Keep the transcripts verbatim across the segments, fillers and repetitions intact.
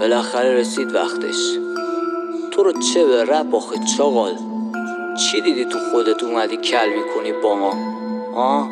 بالاخره رسید وقتش. تو رو چه به رپ آخه چاقال؟ چی دیدی تو خودت اومدی کل میکنی با ما؟ آه؟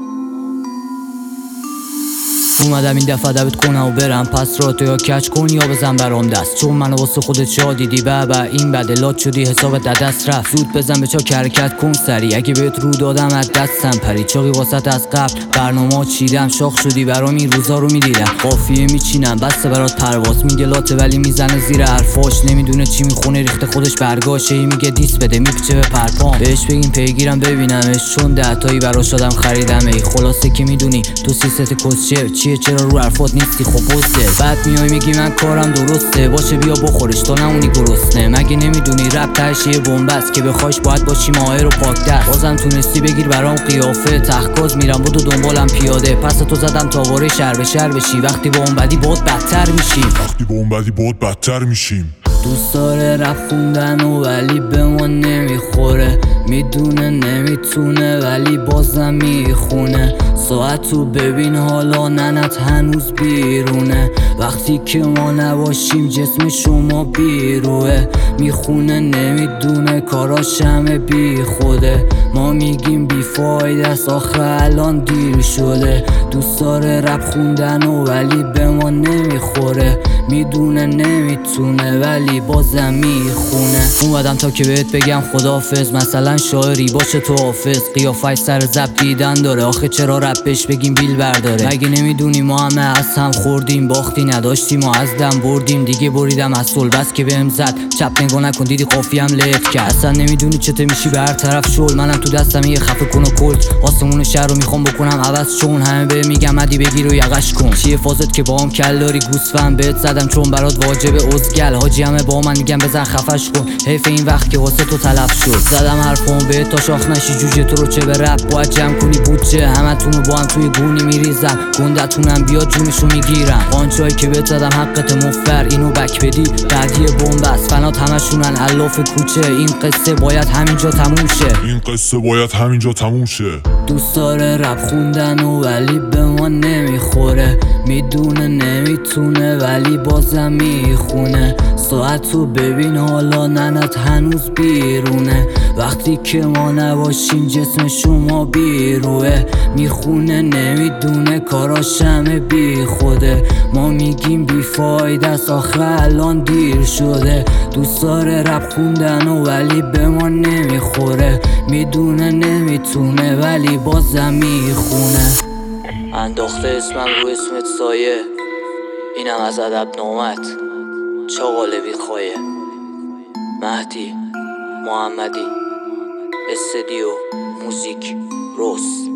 اومدم این دفعه دبت کنم و برم پس را تو یا کچ کن یا بزن برام دست، چون منو واسه خودت چا دیدی بابا این بده لات شدی حسابت در دست رفت. زود بزن به چا کرکت کن سری، اگه بهت رو دادم از دستم پری. چاقی واسط از قبل برنامه چیدم، شاخ شدی برام این روزا رو میدیدم. قافیه میچینم بسته برات پرواز، میگه لاته ولی میزنه زیر حرفاش. نمیدونه چی میخونه ریخته خودش برگاشه، ای میگه دیس بده میپیچه به پرپام. بهش بگیم پیگیرم ببینمش، چون دهتایی براش دادم خریدم. ای خلاصه که میدونی تو سیست کسچر چیه، چرا رو حرفات نیستی خب بسته. بعد میای میگی من کارم درسته، باشه بیا بخورش تا نمونی گرسنه. مگه نمیدونی رپ تهش یه بنبست که بخوایش باید باشی ماهر و پاک دست. بازم تونستی بگیر برام قیافه، تخکاز میرم بودو دنبالم پیاده. پس تو زدم تا واره شهر به شهر بشی، وقتی با اون بدی باد بدتر میشیم. وقتی با اون بدی باد بدتر میشیم. دوست داره رپ خوندن و ولی به ما نمیخوره، میدونه نمیتونه ولی بازم میخونه. ساعتو ببین حالا ننت هنوز بیرونه، وقتی که ما نباشیم جسم شما بیروه. میخونه نمیدونه کاراش همه بی خوده، ما میگیم بی فایده است آخه الان دیر شده. دوست داره رپ خوندن و ولی به ما نمیخوره، میدونه نمیتونه ولی بازم میخونه. اومدم تا که بهت بگم خدافظ، مثلا شاعری باشه تو حافظ. قیافش سر زب دیدن داره، آخه چرا رپش بگیم بیل برداره. مگه نمیدونی ما همه از هم خوردیم، باختی نداشتیم و از دم بردیم. دیگه بریدم از صلح بس که بهم زد، چپ نگاه نکن دیدی قافی هم لفت کرد. اصلا نمیدونی چته میشی به هر طرف شل، منم تو دستم یه خفه کن و کلت. آسمون شهر رو میخوام بکنم عوض، چون همه به میگم مدی بگیر و یقش کن. چیه فازت که با هم کل داری گوسفند بهت زدم چون برات واجب ازگل. حاجی همه با من میگم بزن خفش کن، حیف این وقت که واسه تو تلف شد. زدم حرفم بهت تا شاخ نشی جوجه، تو رو چه به رپ باید جمع کنی بودجه. همتونو با هم توی گونی میریزم، گندتونم بیاد جونشو میگیرم. قانچایی که بهت زدم حقت مفر، اینو بک بدی بعدی بنبست. فنات همشونن الاف کوچه، این قصه باید همینجا تموم شه. این قصه باید همینجا تموم شه. دوست داره رپ خوندن و ولی به ما نمیخوره، میدونه نمیتونه ولی بازم میخونه. ساعتو ببین حالا ننت هنوز بیرونه، وقتی که ما نباشیم جسم شما بیروه. میخونه نمیدونه کاراش همه بی خوده، ما میگیم بی فایده است آخه الان دیر شده. دوست داره رپ خوندن و ولی به ما نمیخوره، میدونه نمیتونه ولی بازم میخونه. انداخته اسمم رو اسمت سایه، اینم از ادب نامت چاقال بی خایه. مهدی محمدی، استدیو موزیک روس.